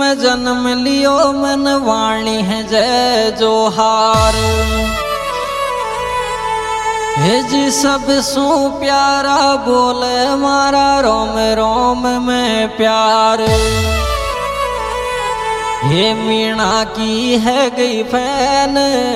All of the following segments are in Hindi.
में जन्म लियो मन वाणी है जय जोहार। हे जी सब सू प्यारा बोले मारा रोम रोम में प्यार। ये मीणा की है गई फैन,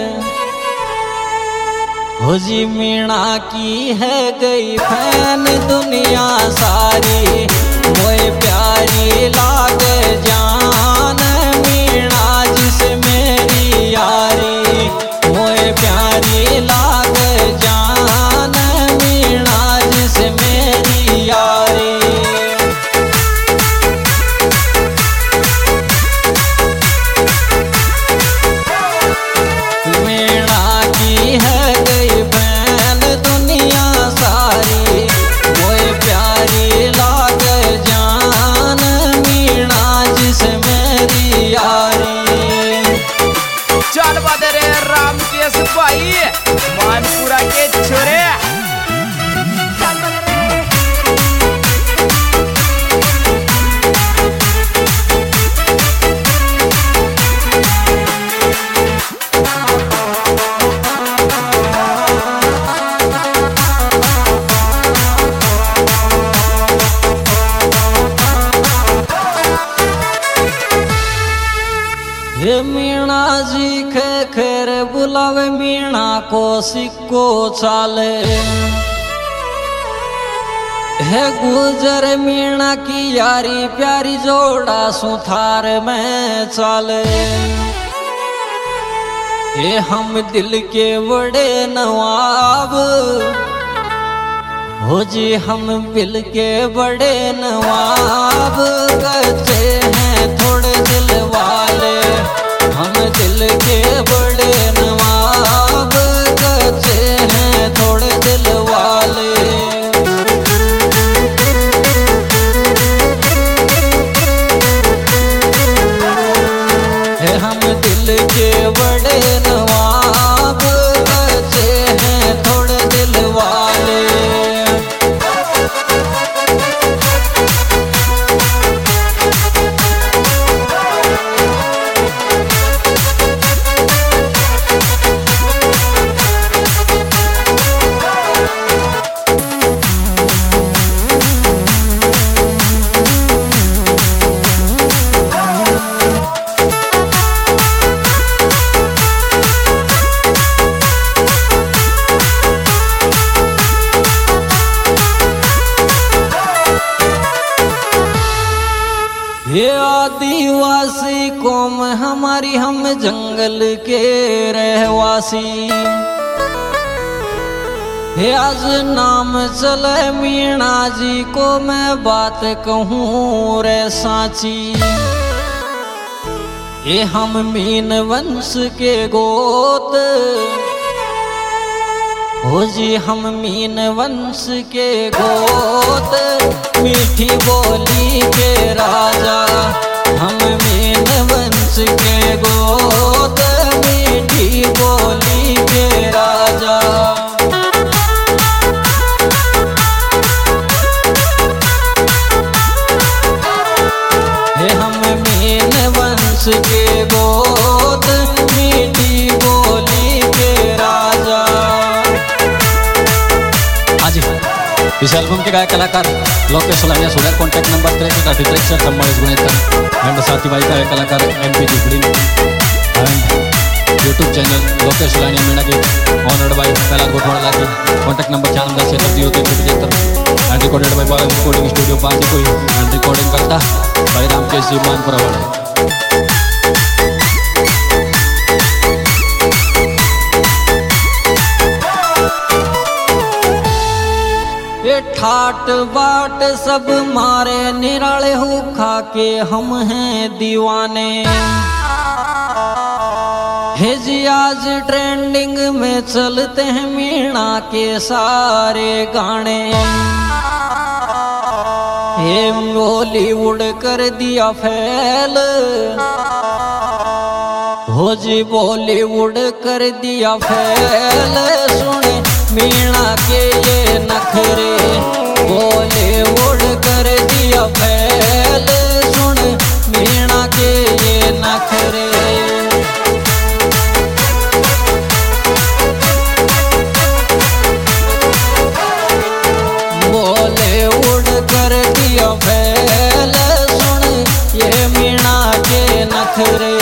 हो जी मीणा की है गई फैन। दुनिया सारी मोए प्यारी लागे जान, मीणा जिसे मेरी यारी मोए प्यारी लागे जान, मीणा जिसे मेरी यारी। मानपुरा के छोरे हे मीणा जी खेर बुलावे मीणा को सिक्को चाले। हे गुजर मीणा की यारी प्यारी जोड़ा सुथार में चाले। ये हम दिल के बड़े नवाब, हो जी हम दिल के बड़े नवाब। कच्चे हैं थोड़े दिल वाले, हम दिल के बड़े नवाब। कच्चे हैं थोड़े दिल वाले। हम दिल के बड़े नवाब, कच्चे हैं थोड़े दिल वाले। ये आदिवासी कौम हमारी, हम जंगल के रहवासी। हे आज नाम चले मीणा जी को मैं बात कहूँ रे साची। ये हम मीन वंश के गोत, हो जी हम मीन वंश के गोत। मीठी बोली के राजा हम मीन वंश के गोत, मीठी बोली के राजा। हे हम मीन वंश के गोत, मीठी बोली के राजा। इस एल्बम के गायक कलाकार लोकेश सोलानिया सुधार। कॉन्टैक्ट नंबर 63 एंड साथी भाई गायक कलाकार MP जुगड़ी and YouTube channel Lokesh Solania Meena के ऑनर्ड बाय पहला गोठवाड़ा लागे। Contact number 9410 and recorded by Bal recording studio पांची कोई एंड रिकॉर्डिंग करता भाई रामकेश जी मानपुरा वाले। ये ठाट बाट सब मारे निराले हो खा के हम हैं दीवाने। हे जी आज ट्रेंडिंग में चलते हैं मीणा के सारे गाने। ये बॉलीवुड कर दिया फैल, हो जी बॉलीवुड कर दिया फैल। सुने मीणा के ये नखरे, बॉलीवुड कर दिया फैल। सुन मीणा के नखरे। बॉलीवुड कर दिया फैल, सुन ये मीणा के नखरे।